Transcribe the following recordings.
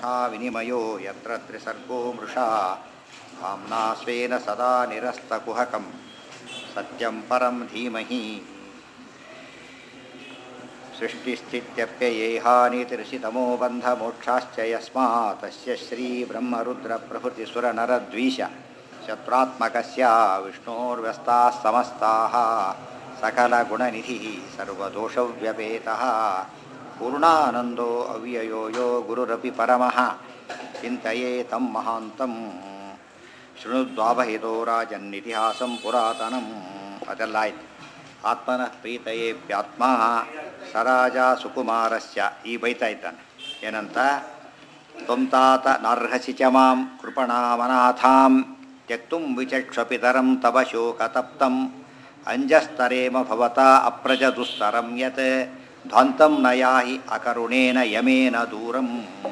मूर्धा विनिमयो यत्र त्रिसर्गो मृषा भाम्ना स्वेन सदा निरस्तकुहकं सत्यं परं धीमहि सृष्टिस्थित्यप्ययेहानितिर्षितमो बन्धमोक्षाश्च यस्मात् तस्य श्रीब्रह्मरुद्रप्रभृतिसुरनरद्वीष शत्रुत्मकस्य विष्णोर्व्यस्ताः समस्ताः सकलगुणनिधिः सर्वदोषव्यपेतः पूर्णानन्दो अव्ययो यो गुरुरपि परमः चिन्तयेतं महान्तम् ಶೃಣುದ್ವಾಭಹಿತೋ ರಾಜನ್ನಿತಿಹಾಸಂ ಪುರಾತನಂ ಅದೆಲ್ಲ ಆಯ್ತು. ಆತ್ಮನಃ ಪ್ರೀತಯೇಪ್ಯಾತ್ಮ ಸರಾಜ ಸುಕುಮಾರಸ್ಯ ಈ ಬೈತಾ ಇದ್ದಾನೆ ಏನಂತ ತ್ವಂತಾತ ನಾರ್ಹಸಿ ಚ ಮಾಂ ಕೃಪಣಾಮನಾಥಾಂ ತ್ಯಕ್ತುಂ ವಿಚಕ್ಷಪಿತರಂ ತವ ಶೋಕತಪ್ತಂ ಅಂಜಸ್ತರೇಮ ಭವತಾ ಅಪ್ರಜದುಸ್ತರಂ ಯತ್ ಧ್ವಂತಂ ನ ಯಾಹಿ ಅಕರುಣೇನ ಯಮೇನ ದೂರಂ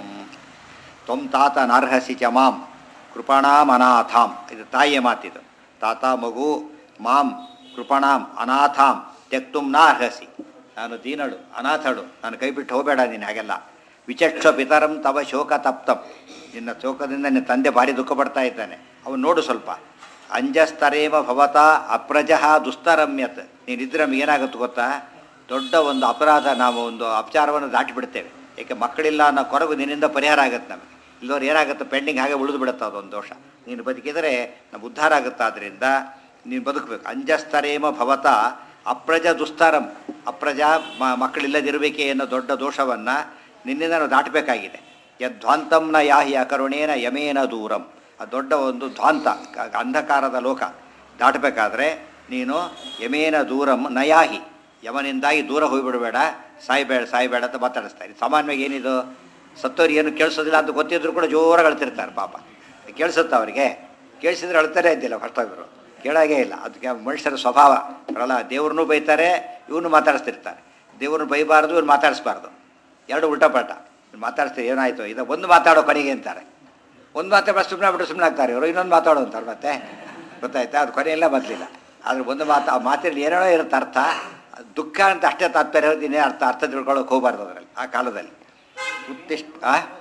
ತ್ವಂತಾತ ನಾರ್ಹಸಿ ಚ ಮಾಂ ಕೃಪಣಾಂ ಅನಾಥಾಂ ಇದು ತಾಯಿಯ ಮಾತಿದು. ತಾತ ಮಗು ಮಾಂ ಕೃಪಣಾಂ ಅನಾಥಾಂ ತ್ಯಕ್ತುಂ ನ ಅರ್ಹಸಿ, ನಾನು ದೀನಳು ಅನಾಥಳು, ನಾನು ಕೈ ಬಿಟ್ಟು ಹೋಗಬೇಡ ನೀನು ಹಾಗೆಲ್ಲ. ವಿಚಕ್ಷ ಪಿತರಂ ತವ ಶೋಕ ತಪ್ತಂ, ನಿನ್ನ ಶೋಕದಿಂದ ನಿನ್ನ ತಂದೆ ಭಾರಿ ದುಃಖ ಪಡ್ತಾ ಇದ್ದಾನೆ, ಅವನು ನೋಡು ಸ್ವಲ್ಪ. ಅಂಜಸ್ತರೇಮ ಭವತಾ ಅಪ್ರಜಃ ದುಸ್ತರಮ್ಯತ್, ನೀನಿದ್ರೆ ನಮ್ಗೆ ಏನಾಗುತ್ತೆ ಗೊತ್ತಾ, ದೊಡ್ಡ ಒಂದು ಅಪರಾಧ, ನಾವು ಒಂದು ಅಪಚಾರವನ್ನು ದಾಟಿಬಿಡ್ತೇವೆ. ಏಕೆ ಮಕ್ಕಳಿಲ್ಲ ಅನ್ನೋ ಕೊರಗು ನಿನ್ನಿಂದ ಪರಿಹಾರ ಆಗುತ್ತೆ ನಮಗೆ. ಇಲ್ಲವ್ರು ಏನಾಗುತ್ತೆ ಪೆಂಡಿಂಗ್ ಹಾಗೆ ಉಳಿದು ಬಿಡುತ್ತೆ, ಅದೊಂದು ದೋಷ. ನೀನು ಬದುಕಿದರೆ ನಮ್ಮ ಉದ್ಧಾರ ಆಗುತ್ತೆ, ಆದ್ದರಿಂದ ನೀನು ಬದುಕಬೇಕು. ಅಂಜಸ್ತರೇಮ ಭವತ ಅಪ್ರಜ ದುಸ್ತರಂ, ಅಪ್ರಜ ಮಕ್ಕಳಿಲ್ಲದಿರಬೇಕೆ ಅನ್ನೋ ದೊಡ್ಡ ದೋಷವನ್ನು ನಿನ್ನಿಂದ ನಾವು ದಾಟಬೇಕಾಗಿದೆ. ಯದ್ವಾಂತಂನ ಯಾಹಿ ಅಕರುಣೇನ ಯಮೇನ ದೂರಂ, ಆ ದೊಡ್ಡ ಒಂದು ಧ್ವಾಂತ ಅಂಧಕಾರದ ಲೋಕ ದಾಟಬೇಕಾದ್ರೆ ನೀನು ಯಮೇನ ದೂರಂ ನಯಾಹಿ, ಯಮನಿಂದಾಗಿ ದೂರ ಹೋಗಿಬಿಡಬೇಡ, ಸಾಯ್ಬೇಡ ಅಂತ ಮಾತಾಡಿಸ್ತಾರೆ. ಸಾಮಾನ್ಯವಾಗಿ ಏನಿದು, ಸತ್ತೋರಿಗೆ ಏನು ಕೇಳಿಸೋದಿಲ್ಲ ಅಂತ ಗೊತ್ತಿದ್ರು ಕೂಡ ಜೋರಾಗಿ ಅಳ್ತಿರ್ತಾರೆ ಪಾಪ. ಕೇಳಿಸುತ್ತೆ ಅವರಿಗೆ, ಕೇಳಿಸಿದ್ರೆ ಅಳ್ತಾರೆ ಇದ್ದಿಲ್ಲ ಫಸ್ಟಾಗಿರು, ಕೇಳಾಗೇ ಇಲ್ಲ. ಅದಕ್ಕೆ ಮನುಷ್ಯರ ಸ್ವಭಾವ ಅವರಲ್ಲ, ದೇವ್ರನ್ನೂ ಬೈತಾರೆ ಇವನು ಮಾತಾಡಿಸ್ತಿರ್ತಾರೆ. ದೇವ್ರನ್ನ ಬೈಬಾರ್ದು ಇವ್ರು ಮಾತಾಡಿಸ್ಬಾರ್ದು, ಎರಡು ಉಲ್ಟಾಪಾಟ. ಮಾತಾಡಿಸ್ತಾರೆ ಏನಾಯಿತು ಇದು ಒಂದು ಮಾತಾಡೋ ಕೊನೆಗೆ ಅಂತಾರೆ, ಒಂದು ಮಾತಾಡ ಸುಮ್ಮನೆ ಆಗ್ತಾರೆ ಇವರು, ಇನ್ನೊಂದು ಮಾತಾಡೋ ಅಂತಾರೆ ಮತ್ತೆ, ಗೊತ್ತಾಯ್ತಾ? ಅದು ಕೊನೆಯೆಲ್ಲ ಬದಲಿಲ್ಲ. ಆದರೆ ಒಂದು ಮಾತಿನಲ್ಲಿ ಏನೇನೋ ಇರುತ್ತೆ ಅರ್ಥ, ದುಃಖ ಅಂತ ಅಷ್ಟೇ ತಾತ್ಪರ್ಯ ಇನ್ನೇ ಅರ್ಥ ತಿಳ್ಕೊಳ್ಳೋಕೆ ಹೋಗಬಾರ್ದು ಅದರಲ್ಲಿ ಆ ಕಾಲದಲ್ಲಿ. ಉತ್ತಿಷ್ಟ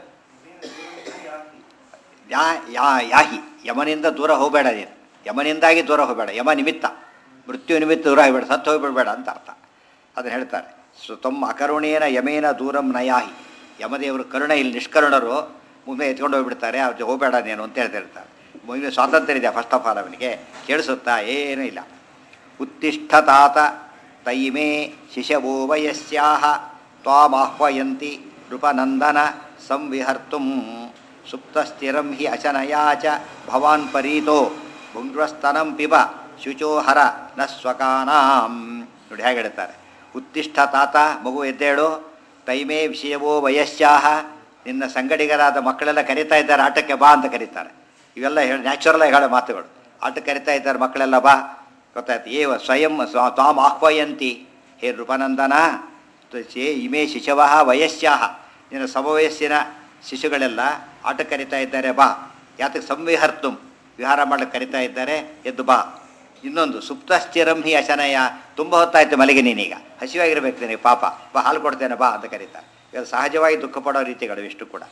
ಯಾಹಿ, ಯಮನಿಂದ ದೂರ ಹೋಗಬೇಡ ನೀನು, ಯಮನಿಂದಾಗಿ ದೂರ ಹೋಗಬೇಡ, ಯಮ ನಿಮಿತ್ತ, ಮೃತ್ಯು ನಿಮಿತ್ತ ದೂರ ಹೋಗಬೇಡ, ಸತ್ತು ಹೋಗಿಬಿಡಬೇಡ ಅಂತ ಅರ್ಥ. ಅದನ್ನು ಹೇಳ್ತಾರೆ. ತಮ್ಮ ಅಕರುಣೇನ ಯಮೇನ ದೂರಂ ನಯಾಹಿ, ಯಮದೇವರು ಕರುಣ ಇಲ್ಲಿ ನಿಷ್ಕರುಣರು ಮುಂದೆ ಎತ್ಕೊಂಡು ಹೋಗ್ಬಿಡ್ತಾರೆ, ಅವ್ರಿಗೆ ಹೋಗಬೇಡ ನೀನು ಅಂತ ಹೇಳ್ತಿರ್ತಾರೆ. ಮುಂದೆ ಸ್ವಾತಂತ್ರ್ಯ ಇದೆ ಫಸ್ಟ್ ಆಫ್ ಆಲ್, ಅವನಿಗೆ ಕೇಳಿಸುತ್ತಾ ಏನೂ ಇಲ್ಲ. ಉತ್ತಿಷ್ಠ ತಾತ ತೈಮೇ ಶಿಶವೋ ವಯಸ್ಯಾಹ ತ್ವಾಮಾಹ್ವಯಂತಿ ನೃಪನಂದನ ಸಂವಿಹರ್ತುಂ ಸುಪ್ತಸ್ಥಿರಂ ಹಿ ಅಚನಯಾ ಚ ಭವಾನ್ ಪರೀತೋ ಭುಂಡ್ವಸ್ತನಂ ಪಿಬ ಶುಚೋಹರ ನ ಸ್ವಕಾನಾಂ. ನೋಡಿ ಹೇಗೆ ಹೇಳ್ತಾರೆ. ಉತ್ತಿಷ್ಠ ತಾತ, ಮಗು ಎದ್ದೇಳು. ತೈಮೇ ವಿಷಯವೋ ವಯಸ್ಯಾಹ, ನಿನ್ನ ಸಂಗಡಿಗರಾದ ಮಕ್ಕಳೆಲ್ಲ ಕರೀತಾ ಇದ್ದಾರೆ ಆಟಕ್ಕೆ ಬಾ ಅಂತ ಕರೀತಾರೆ. ಇವೆಲ್ಲ ಹೇಳಿ ನ್ಯಾಚುರಲಾಗಿ ಹೇಳೋ ಮಾತುಗಳು. ಆಟಕ್ಕೆ ಕರೀತಾ ಇದ್ದಾರೆ ಮಕ್ಕಳೆಲ್ಲ ಬಾ, ಗೊತ್ತಾಯ್ತು. ಸ್ವಯಂ ತ್ವಾಂ ಆಹ್ವಯಂತಿ, ಹೇ ನೃಪನಂದನ, ಇಮೇ ಶಿಶವ ವಯಸ್ಯಾಹ, ನಿನ್ನ ಸಮವಯಸ್ಸಿನ ಶಿಶುಗಳೆಲ್ಲ ಆಟಕ್ಕೆ ಕರಿತಾ ಇದ್ದಾರೆ ಬಾ. ಯಾತಕ್ಕೆ ಸಂವಿಹರ್ತುಂ, ವಿಹಾರ ಮಾಡಲಿಕ್ಕೆ ಕರಿತಾ ಇದ್ದಾರೆ, ಎದ್ದು ಬಾ. ಇನ್ನೊಂದು ಸುಪ್ತಸ್ಥಿರಂ ಹಿ ಅಶನಯ, ತುಂಬ ಹೊತ್ತಾಯ್ತು ಮಲಗಿ, ನೀನೀಗ ಹಸಿವಾಗಿರ್ಬೇಕು ನಿನಗೆ, ಪಾಪ ಬಾ ಹಾಲು ಕೊಡ್ತೇನೆ ಬಾ ಅಂತ ಕರೀತಾರೆ. ಇವಾಗ ಸಹಜವಾಗಿ ದುಃಖ ಪಡೋ ರೀತಿಗಳು ಇಷ್ಟು ಕೂಡ.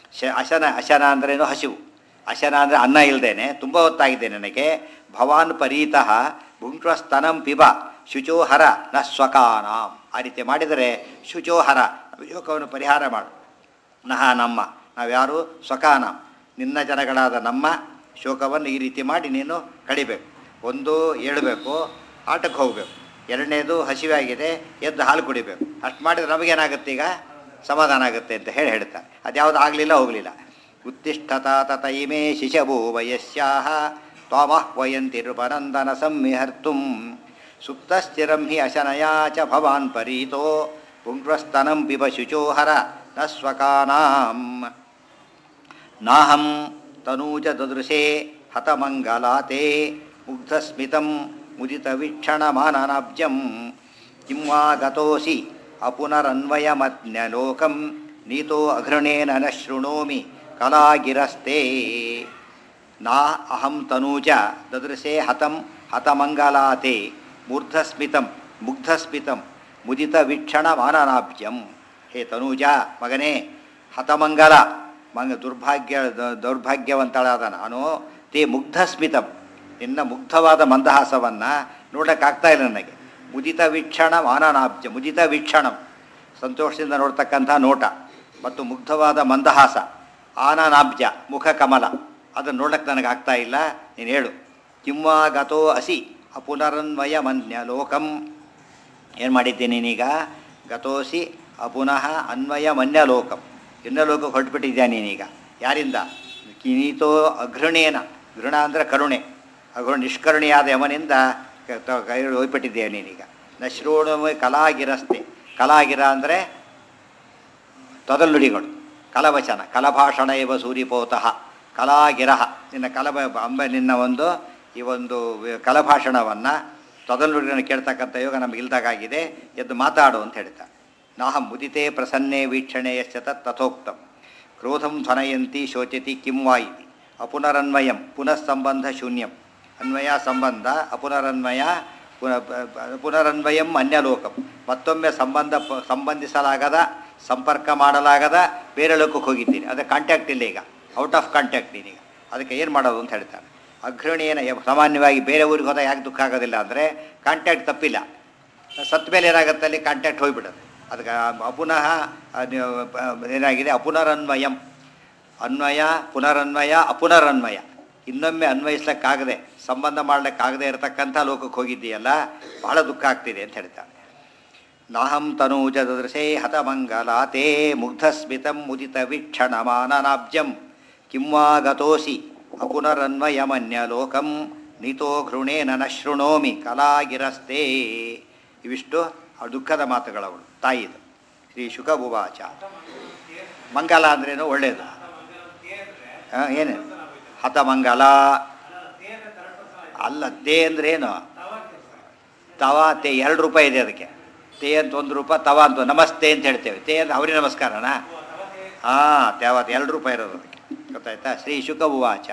ಅಶನ ಅಂದ್ರೇನು ಹಸಿವು, ಅಶನ ಅಂದರೆ ಅನ್ನ ಇಲ್ಲದೇನೆ ತುಂಬ ಹೊತ್ತಾಗಿದೆ ನನಗೆ. ಭವಾನ್ ಪರೀತಃ ಭುಂಕ್ಷ್ವಸ್ತನಂ ಪಿಬ ಶುಚೋಹರ ನ ಸ್ವಕಾನಾಂ, ಆ ರೀತಿ ಮಾಡಿದರೆ ಶುಚೋಹರ, ಶೋಕವನ್ನು ಪರಿಹಾರ ಮಾಡು. ನಹ ನಮ್ಮ, ನಾವ್ಯಾರು ಸ್ವಕಾನಾಂ, ನಿನ್ನ ಜನಗಳಾದ ನಮ್ಮ ಶೋಕವನ್ನು ಈ ರೀತಿ ಮಾಡಿ ನೀನು ಕಡಿಬೇಕು. ಒಂದು ಏಳಬೇಕು, ಆಟಕ್ಕೆ ಹೋಗಬೇಕು. ಎರಡನೇದು ಹಸಿವಾಗಿದೆ, ಎದ್ದು ಹಾಲು ಕುಡಿಬೇಕು. ಅಷ್ಟು ಮಾಡಿದರೆ ನಮಗೇನಾಗುತ್ತೆ, ಈಗ ಸಮಾಧಾನ ಆಗುತ್ತೆ ಅಂತ ಹೇಳ್ತಾರೆ. ಅದ್ಯಾವುದು ಆಗಲಿಲ್ಲ, ಹೋಗಲಿಲ್ಲ. ಉತ್ತಿಷ್ಠತ ತತೈಮೇ ಶಿಶವೋ ವಯಸ್ಯಾಹ ತ್ವಾಮಾಹ್ವಯಂತಿ ನೃಪನಂದನ ಸಂವಿಹರ್ತುಂ ಸುಪ್ತಸ್ಥಿರಂ ಹಿ ಅಶನಯಾ ಚ ಭವಾನ್ ಪರೀತೋ ಪುಂಡ್ರಸ್ತನಂ ಪಿಬ ಶುಚೋಹರ ನ ಸ್ವಕಾನಾಂ. ನಾಹಂ ತನೂಜ ದದೃಶೇ ಹತಮಂಗಲಾತೆ ಮುಗ್ಧಸ್ಮಿತಂ ಮುದಿತವೀಕ್ಷಣಮಾನನಾಬ್ಜಂ ಕಿಂ ವಾ ಗತೋಸಿ ಅಪುನರನ್ವಯಮಜ್ಞಲೋಕಂ ನೀತೋ ಅಘೃಣೇನ ನ ಶೃಣೋಮಿ ಕಲಾಗಿರಸ್ತೆ. ನಾ ಅಹಂ ತನೂಜ ದದೃಶೇ ಹತಮಂಗಲಾತೆ ಮುಗ್ಧಸ್ಮಿತಂ ಮುದಿತ ವೀಕ್ಷಣ ಮಾನನಾಬ್ಜಂ. ಹೇ ತನೂಜ, ಮಗನೇ, ಹತಮಂಗಲ, ದೌರ್ಭಾಗ್ಯವಂತಳಾದ ನಾನು ತೇ ಮುಗ್ಧಸ್ಮಿತಂ ನಿನ್ನ ಮುಗ್ಧವಾದ ಮಂದಹಾಸವನ್ನು ನೋಡೋಕ್ಕಾಗ್ತಾ ಇಲ್ಲ ನನಗೆ. ಮುದಿತ ವೀಕ್ಷಣ ಮಾನನಾಬ್ಜ ಮುದಿತ ವೀಕ್ಷಣಂ ಸಂತೋಷದಿಂದ ನೋಡ್ತಕ್ಕಂಥ ನೋಟ ಮತ್ತು ಮುಗ್ಧವಾದ ಮಂದಹಾಸ ಆನನಾಬ್ಜ ಮುಖ ಕಮಲ ಅದನ್ನು ನೋಡೋಕ್ಕೆ ನನಗಾಗ್ತಾ ಇಲ್ಲ. ನೀನು ಹೇಳು. ಕಿಂವಾ ಗತೋ ಅಸಿ ಅಪುನರನ್ವಯ ಮನ್ಯ ಲೋಕಂ ಏನು ಮಾಡಿದ್ದೀನಿ ನೀನೀಗ? ಗತೋಸಿ ಅಪುನಃ ಅನ್ವಯ ಮನ್ಯ ಲೋಕಂ ಇನ್ನ ಲೋಕಕ್ಕೆ ಹೊರಟುಬಿಟ್ಟಿದ್ಯಾ ನೀನೀಗ. ಯಾರಿಂದ? ಕಿನೀತೋ ಅಘೃಣೇನ ಘೃಣ ಅಂದರೆ ಕರುಣೆ ನಿಷ್ಕರುಣಿಯಾದ ಯಮನಿಂದ ಕೈ ಹೋಗ್ಬಿಟ್ಟಿದ್ದೀಯ ನೀನೀಗ. ನಶ್ರೋಣ ಕಲಾಗಿರಸ್ತೆ ಕಲಾಗಿರ ಅಂದರೆ ತೊದಲುಡಿಗಳು ಕಲವಚನ ಕಲಭಾಷಣ ಇವ ಸೂರಿಪೋತಃ ಕಲಾಗಿರ ನಿನ್ನ ನಿನ್ನ ಈ ಒಂದು ಕಲಭಾಷಣವನ್ನು ತೊದಲುಡಿಗಳನ್ನು ಕೇಳ್ತಕ್ಕಂಥ ಯೋಗ ನಮಗೆ ಇಲ್ದಾಗಿದೆ. ಎದ್ದು ಮಾತಾಡು ಅಂತ ಹೇಳ್ತಾರೆ. ನಾಹಂ ಮುದಿತೆ ಪ್ರಸನ್ನೆ ವೀಕ್ಷಣೆ ಯಶ್ಚ ತಥೋಕ್ತಂ ಕ್ರೋಧಂ ಧ್ವನಯಂತಿ ಶೋಚತಿ ಕಿಂ ವಾ ಇತಿ ಅಪುನರನ್ವಯಂ ಪುನಃ ಸಂಬಂಧ ಶೂನ್ಯಂ ಅನ್ವಯ ಸಂಬಂಧ ಪುನರನ್ವಯಂ ಅನ್ಯಲೋಕಂ ಮತ್ತೊಮ್ಮೆ ಸಂಬಂಧಿಸಲಾಗದ ಸಂಪರ್ಕ ಮಾಡಲಾಗದ ಬೇರೆ ಲೋಕಕ್ಕೆ ಹೋಗಿದ್ದೀನಿ. ಅದೇ ಕಾಂಟ್ಯಾಕ್ಟ್ ಇಲ್ಲ ಈಗ, ಔಟ್ ಆಫ್ ಕಾಂಟ್ಯಾಕ್ಟ್ ನೀನೀಗ. ಅದಕ್ಕೆ ಏನು ಮಾಡೋದು ಅಂತ ಹೇಳ್ತಾರೆ. ಅಘೃಣೇನ ಸಾಮಾನ್ಯವಾಗಿ ಬೇರೆ ಊರಿಗೆ ಹೋದಾಗ ಯಾಕೆ ದುಃಖ ಆಗೋದಿಲ್ಲ ಅಂದರೆ ಕಾಂಟ್ಯಾಕ್ಟ್ ತಪ್ಪಿಲ್ಲ. ಸತ್ತ ಮೇಲೆ ಏನಾಗುತ್ತೆ ಅಲ್ಲಿ ಕಾಂಟ್ಯಾಕ್ಟ್ ಹೋಗಿಬಿಡೋದು. ಅದಕ್ಕೆ ಪುನಃ ಏನಾಗಿದೆ ಅಪುನರನ್ವಯಂ ಅನ್ವಯ ಪುನರನ್ವಯ ಅಪುನರನ್ವಯ ಇನ್ನೊಮ್ಮೆ ಅನ್ವಯಿಸ್ಲಿಕ್ಕಾಗದೆ ಸಂಬಂಧ ಮಾಡಲಿಕ್ಕಾಗದೆ ಇರತಕ್ಕಂಥ ಲೋಕಕ್ಕೆ ಹೋಗಿದ್ದೀಯಲ್ಲ ಭಾಳ ದುಃಖ ಆಗ್ತಿದೆ ಅಂತ ಹೇಳ್ತಾರೆ. ನಾಹಂ ತನೂಜ ದೃಶೇ ಹತಮಂಗಲಾತೆ ಮುಗ್ಧಸ್ಮಿತಂ ಮುದಿತ ವೀಕ್ಷಣ ಮಾನನಾಬ್ಜಂ ಕಿಂವಾ ಗತೋಸಿ ಅಪುನರನ್ವಯಮನ್ಯ ಲೋಕಂ ನೀತೋ ಘೃಣೇನ ನ ಶೃಣೋಮಿ ಕಲಾಗಿರಸ್ತೆ. ಇವಿಷ್ಟು ಆ ದುಃಖದ ಮಾತುಗಳವಳು ತಾಯಿದು. ಶ್ರೀ ಶುಕ ಉವಾಚ. ಮಂಗಲ ಅಂದ್ರೇನು? ಒಳ್ಳೆಯದು. ಏನು ಹತಮಂಗಲ ಅಲ್ಲ. ತೇ ಅಂದ್ರೇನು? ತವಾ ತೇ 2 ರೂಪಾಯಿ ಇದೆ ಅದಕ್ಕೆ. ತೇ ಅಂತ 1 ರೂಪಾಯಿ, ತವಾ ಅಂತ ನಮಸ್ತೆ ಅಂತ ಹೇಳ್ತೇವೆ. ತೇ ಅಂತ ಅವರಿಗೆ ನಮಸ್ಕಾರನಾ? ತ್ಯಾವತ್ 2 ರೂಪಾಯಿ ಇರೋದು ಅದಕ್ಕೆ. ಗೊತ್ತಾಯ್ತಾ? ಶ್ರೀ ಶುಕ ಉವಾಚ.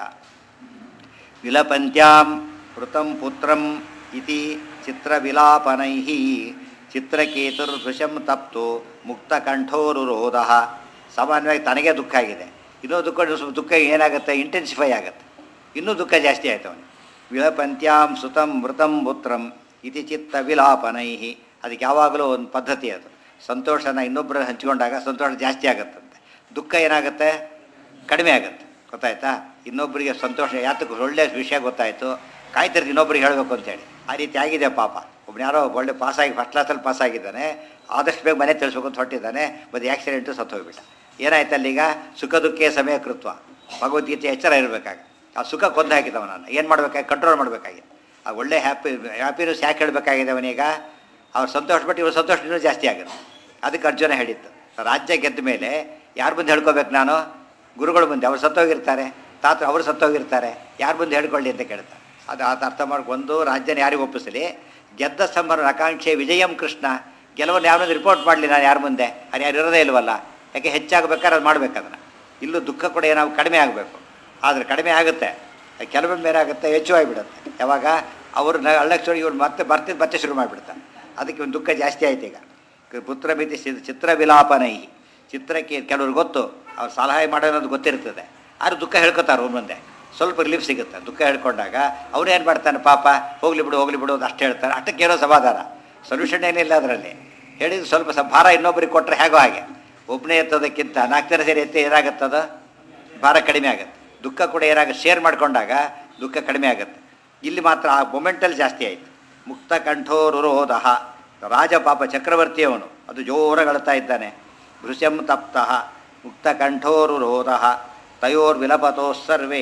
ವಿಲಪಂತ್ಯಾಂ ವೃತಂ ಪುತ್ರಂ ಇತಿ ಚಿತ್ರವಿಲಾಪನೈ ಚಿತ್ರಕೇತುರ್ಭೃಶಂ ತಪ್ತು ಮುಕ್ತಕಂಠೋರುರೋಧ. ಸಾಮಾನ್ಯವಾಗಿ ತನಗೆ ದುಃಖ ಆಗಿದೆ, ಇನ್ನೂ ದುಃಖ ಏನಾಗುತ್ತೆ? ಇಂಟೆನ್ಸಿಫೈ ಆಗುತ್ತೆ, ಇನ್ನೂ ದುಃಖ ಜಾಸ್ತಿ ಆಯ್ತು ಅವನಿಗೆ. ವಿಲಪಂತ್ಯಾಂ ಸುತಂ ಮೃತಂ ಪುತ್ರಂ ಇತಿ ಚಿತ್ತ ವಿಲಾಪನೈ. ಅದಕ್ಕೆ ಯಾವಾಗಲೂ ಒಂದು ಪದ್ಧತಿ ಅದು. ಸಂತೋಷನ ಇನ್ನೊಬ್ಬರ ಹಂಚಿಕೊಂಡಾಗ ಸಂತೋಷ ಜಾಸ್ತಿ ಆಗುತ್ತಂತೆ, ದುಃಖ ಏನಾಗುತ್ತೆ? ಕಡಿಮೆ ಆಗುತ್ತೆ. ಗೊತ್ತಾಯ್ತಾ? ಇನ್ನೊಬ್ಬರಿಗೆ ಸಂತೋಷ ಯಾತಕ್ಕೆ ಒಳ್ಳೆಯ ವಿಷಯ ಗೊತ್ತಾಯಿತು, ಕಾಯ್ತಿರ್ತೀವಿ ಇನ್ನೊಬ್ರಿಗೆ ಹೇಳಬೇಕು ಅಂತೇಳಿ. ಆ ರೀತಿ ಆಗಿದೆ ಪಾಪ. ಒಬ್ಬನು ಯಾರೋ ಒಳ್ಳೆ ಪಾಸಾಗಿ ಫಸ್ಟ್ ಕ್ಲಾಸಲ್ಲಿ ಪಾಸಾಗಿದ್ದಾನೆ, ಆದಷ್ಟು ಬೇಗ ಮನೆ ತಿಳಿಸ್ಬೇಕು ಅಂತ ಹೊಟ್ಟಿದ್ದಾನೆ, ಮತ್ತು ಆಕ್ಸಿಡೆಂಟು ಸತ್ತು ಹೋಗ್ಬಿಟ್ಟ. ಏನಾಯ್ತಲ್ಲೀಗ? ಸುಖ ದುಃಖೇ ಸಮಯ ಕೃತ್ವ. ಭಗವದ್ಗೀತೆ ಎಚ್ಚರ ಇರಬೇಕಾಗ. ಆ ಸುಖ ಕೊಂದು ಹಾಕಿದವ ನಾನು ಏನು ಮಾಡಬೇಕಾಗಿ? ಕಂಟ್ರೋಲ್ ಮಾಡಬೇಕಾಗಿದೆ. ಆ ಒಳ್ಳೆ ಹ್ಯಾಪಿನೆಸ್ ಯಾಕೆ ಹೇಳಬೇಕಾಗಿದೆ ಅವನೀಗ? ಅವ್ರು ಸಂತೋಷಪಟ್ಟು ಇವ್ರು ಸಂತೋಷ ಇನ್ನೂ ಜಾಸ್ತಿ ಆಗುತ್ತೆ. ಅದಕ್ಕೆ ಅರ್ಜುನ ಹೇಳಿತ್ತು, ರಾಜ್ಯ ಗೆದ್ದ ಮೇಲೆ ಯಾರು ಬಂದು ಹೇಳ್ಕೊಬೇಕು ನಾನು? ಗುರುಗಳು ಮುಂದೆ. ಅವ್ರು ಸತ್ತೋಗಿರ್ತಾರೆ, ಅವರು ಸತ್ತೋಗಿರ್ತಾರೆ, ಯಾರು ಬಂದು ಹೇಳ್ಕೊಳ್ಳಿ ಅಂತ ಕೇಳ್ತಾರೆ. ಅದು ಅರ್ಥ ಮಾಡ್ಕೊಂಡು ರಾಜ್ಯನ ಯಾರಿಗೆ ಒಪ್ಪಿಸಲಿ? ಗೆದ್ದ ಸಂಬರ ಆಕಾಂಕ್ಷೆ ವಿಜಯಂ ಕೃಷ್ಣ. ಗೆಲುವನ್ನು ಯಾರೊಂದು ರಿಪೋರ್ಟ್ ಮಾಡಲಿ ನಾನು ಯಾರ ಮುಂದೆ? ಅದು ಯಾರು ಇರೋದೇ ಇಲ್ವಲ್ಲ. ಯಾಕೆ ಹೆಚ್ಚಾಗಬೇಕಾದ್ರೆ ಅದು ಮಾಡಬೇಕು. ಅದನ್ನು ಇಲ್ಲೂ ದುಃಖ ಕೂಡ ಏನಾಗ ಕಡಿಮೆ ಆಗಬೇಕು. ಆದರೆ ಕಡಿಮೆ ಆಗುತ್ತೆ, ಕೆಲವೊಮ್ಮೆ ಏನಾಗುತ್ತೆ? ಹೆಚ್ಚು ಆಗಿಬಿಡುತ್ತೆ. ಯಾವಾಗ ಅವರು ಅಳ್ಳಕ್ಕೆ ಇವ್ರು ಮತ್ತೆ ಶುರು ಮಾಡಿಬಿಡ್ತಾರೆ. ಅದಕ್ಕೆ ಒಂದು ದುಃಖ ಜಾಸ್ತಿ ಆಯ್ತು. ಈಗ ಪುತ್ರ ಮಿತಿ ಚಿತ್ರ ವಿಲಾಪನೈ. ಚಿತ್ರಕ್ಕೆ ಕೆಲವ್ರಿಗೆ ಗೊತ್ತು, ಅವ್ರು ಸಲಹೆ ಮಾಡೋದು ಗೊತ್ತಿರ್ತದೆ, ಆದರೂ ದುಃಖ ಹೇಳ್ಕೊತಾರೆ ಅವ್ರ ಮುಂದೆ. ಸ್ವಲ್ಪ ರಿಲೀಫ್ ಸಿಗುತ್ತೆ ದುಃಖ ಹೇಳ್ಕೊಂಡಾಗ. ಅವ್ರು ಏನು ಮಾಡ್ತಾನೆ ಪಾಪ, ಹೋಗ್ಲಿ ಬಿಡು ಅಂತ ಅಷ್ಟು ಹೇಳ್ತಾರೆ. ಅಷ್ಟಕ್ಕೆ ಏನೋ ಸಮಾಧಾನ, ಸೊಲ್ಯೂಷನ್ ಏನಿಲ್ಲ ಅದರಲ್ಲಿ. ಹೇಳಿದ್ದು ಸ್ವಲ್ಪ ಭಾರ ಇನ್ನೊಬ್ಬರಿಗೆ ಕೊಟ್ಟರೆ ಹೇಗೋ ಹಾಗೆ. ಒಬ್ಬನೇ ಎತ್ತೋದಕ್ಕಿಂತ 4 ಜನ ಸೇರಿ ಎತ್ತಿ ಏನಾಗುತ್ತದ? ಭಾರ ಕಡಿಮೆ ಆಗುತ್ತೆ. ದುಃಖ ಕೂಡ ಏನಾಗುತ್ತೆ? ಶೇರ್ ಮಾಡ್ಕೊಂಡಾಗ ದುಃಖ ಕಡಿಮೆ ಆಗುತ್ತೆ. ಇಲ್ಲಿ ಮಾತ್ರ ಆ ಮೊಮೆಂಟಲ್ಲಿ ಜಾಸ್ತಿ ಆಯಿತು. ಮುಕ್ತ ಕಂಠೋರುರೋಧ. ರಾಜ ಪಾಪ ಚಕ್ರವರ್ತಿಯವನು, ಅದು ಜೋರಾಗಿ ಇದ್ದಾನೆ. ಭೃಶಂ ತಪ್ತಃ ಮುಕ್ತ ಕಂಠೋರುರೋಧ ತಯೋರ್ವಿಲಪತೋ ಸರ್ವೇ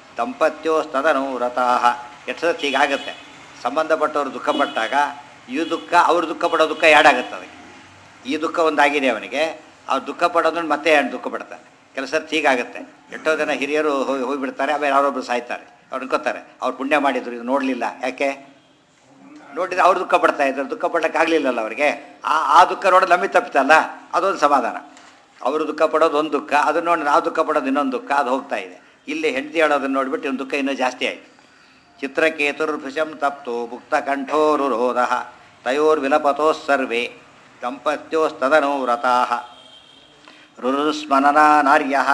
ದಂಪತ್ಯೋಸ್ತದನೂರತಃ. ಎಷ್ಟು ಹೀಗಾಗುತ್ತೆ. ಸಂಬಂಧಪಟ್ಟವರು ದುಃಖಪಟ್ಟಾಗ ಈ ದುಃಖ ಅವ್ರು ದುಃಖ ಪಡೋ ದುಃಖ ಆಗುತ್ತೆ. ಅದಕ್ಕೆ ಈ ದುಃಖ ಒಂದಾಗಿದೆ ಅವನಿಗೆ, ಅವ್ರು ದುಃಖ ಪಡೋದನ್ನು ಮತ್ತೆ ದುಃಖ ಪಡ್ತಾನೆ. ಕೆಲಸ ಹೀಗಾಗುತ್ತೆ. ಎಷ್ಟೋ ಜನ ಹಿರಿಯರು ಹೋಗಿಬಿಡ್ತಾರೆ, ಆಮೇಲೆ ಅವರೊಬ್ಬರು ಸಾಯ್ತಾರೆ. ಅವ್ರು ಅನ್ಕೋತಾರೆ ಅವ್ರು ಪುಣ್ಯ ಮಾಡಿದ್ರು, ಇದು ನೋಡಲಿಲ್ಲ. ಯಾಕೆ ನೋಡಿದ್ರೆ ಅವ್ರು ದುಃಖ ಪಡ್ತಾ ಇದ್ದಾರೆ, ದುಃಖ ಪಡೋಕ್ಕಾಗಲಿಲ್ಲಲ್ಲ ಅವರಿಗೆ. ಆ ದುಃಖ ನೋಡೋದು ನಮಗೆ ತಪ್ಪಿತಲ್ಲ, ಅದೊಂದು ಸಮಾಧಾನ. ಅವರು ದುಃಖ ಪಡೋದು ಒಂದು ದುಃಖ, ಅದನ್ನು ನೋಡಿ ನಾವು ದುಃಖ ಪಡೋದು ಇನ್ನೊಂದು ದುಃಖ, ಅದು ಹೋಗ್ತಾ ಇದೆ. ಇಲ್ಲಿ ಹೆಂಡತಿ ಹೇಳೋದನ್ನು ನೋಡಿಬಿಟ್ಟು ಇನ್ನು ದುಃಖ ಇನ್ನೂ ಜಾಸ್ತಿ ಆಯಿತು. ಚಿತ್ರಕೇತುರ್ಭೃಶಂ ತಪ್ತು ಮುಕ್ತ ಕಂಠೋರುರೋಧ ತಯೋರ್ವಿಲಪತೋ ಸರ್ವೇ ದಂಪತ್ಯೋಸ್ತದನೂರತಃ ರುರುಸ್ಮನನಾ ನಾರ್ಯ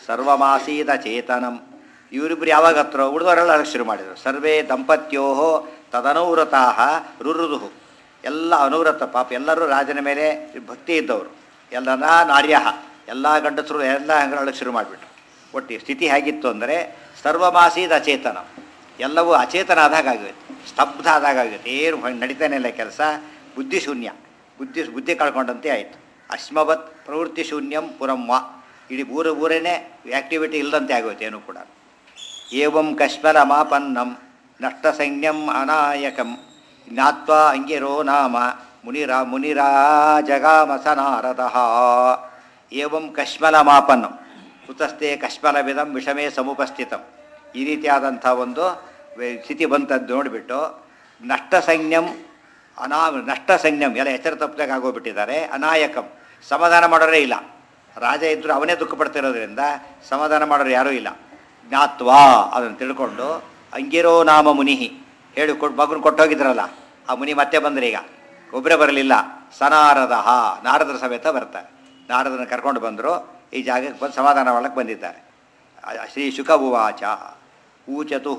ಸರ್ವಮಾಸೀದ ಚೇತನಂ. ಇವರಿಬ್ಬರು ಯಾವಾಗ ಹತ್ರ ಉಳಿದವರೆಲ್ಲ ಅದಕ್ಕೆ ಶುರು ಮಾಡಿದರು. ಸರ್ವೇ ದಂಪತ್ಯೋ ತದನುವ್ರತಾ ರುರುದು. ಎಲ್ಲ ಅನುವ್ರತ ಪಾಪ, ಎಲ್ಲರೂ ರಾಜನ ಮೇಲೆ ಭಕ್ತಿ ಇದ್ದವರು. ಎಲ್ಲ ನಾರ್ಯ, ಎಲ್ಲ ಗಂಡಸರು ಎಲ್ಲ ಅಂಗಗಳಕ್ಕೆ ಶುರು ಮಾಡಿಬಿಟ್ರು. ಒಟ್ಟು ಸ್ಥಿತಿ ಹೇಗಿತ್ತು ಅಂದರೆ ಸರ್ವಮಾಸೀದ ಅಚೇತನ, ಎಲ್ಲವೂ ಅಚೇತನ ಆದಾಗ ಆಗೋಯ್ತು, ಸ್ತಬ್ಧ ಆದಾಗ ಆಗೋಯ್ತು. ಏನು ನಡೀತಾನೆ ಇಲ್ಲ ಕೆಲಸ, ಬುದ್ಧಿಶೂನ್ಯ, ಬುದ್ಧಿ ಕಳ್ಕೊಂಡಂತೆ ಆಯಿತು. ಅಶ್ಮವತ್ ಪ್ರವೃತ್ತಿ ಶೂನ್ಯಂ ಪುರಂ ವಾ, ಇಡೀ ಊರೇನೇ ಆ್ಯಕ್ಟಿವಿಟಿ ಇಲ್ಲದಂತೆ ಆಗೋಯ್ತು ಏನೂ ಕೂಡ. ಏವಂ ಕಶ್ಮಲ ಮಾಪನ್ನಂ ನಷ್ಟಸೈನ್ಯಂ ಅನಾಯಕಂ ಜ್ಞಾತ್ವಾ ಅಂಗಿರೋ ನಾಮ ಮುನಿರಾಜಗಾಮಸ ನಾರದಃ. ಏವಂ ಕಶ್ಮಲ ಮಾಪನ್ನಂ ಕುತಸ್ಥೆ ಕಶ್ಮಲವಿದಂ ವಿಷಮೇ ಸಮುಪಸ್ಥಿತಂ. ಈ ರೀತಿಯಾದಂಥ ಒಂದು ಸ್ಥಿತಿ ಬಂತದ್ದು ನೋಡಿಬಿಟ್ಟು ನಷ್ಟಸೈನ್ಯಂ ನಷ್ಟಸೈನ್ಯಂ ಎಲ್ಲ ಎಚ್ಚರ ತಪ್ಪದಾಗ ಆಗೋಗ್ಬಿಟ್ಟಿದ್ದಾರೆ. ಅನಾಯಕಂ ಸಮಾಧಾನ ಮಾಡೋರೇ ಇಲ್ಲ. ರಾಜ ಇದ್ದರೂ ಅವನೇ ದುಃಖ ಪಡ್ತಿರೋದ್ರಿಂದ ಸಮಾಧಾನ ಮಾಡೋರು ಯಾರೂ ಇಲ್ಲ. ಜ್ಞಾತ್ವಾ ಅದನ್ನು ತಿಳ್ಕೊಂಡು ಅಂಗಿರೋ ನಾಮ ಮುನಿಹಿ ಹೇಳಿಕೊಟ್ಟು ಮಗನ ಕೊಟ್ಟೋಗಿದ್ರಲ್ಲ ಆ ಮುನಿ ಮತ್ತೆ ಬಂದರೆ, ಈಗ ಒಬ್ಬರೇ ಬರಲಿಲ್ಲ, ಸನಾರದ ನಾರದರ ಸಮೇತ ಬರ್ತಾರೆ. ನಾರದನ್ನು ಕರ್ಕೊಂಡು ಬಂದರು, ಈ ಜಾಗಕ್ಕೆ ಬಂದು ಸಮಾಧಾನ ಮಾಡಕ್ಕೆ ಬಂದಿದ್ದಾರೆ. ಶ್ರೀ ಶುಕ ಉವಾಚ ಊಚತು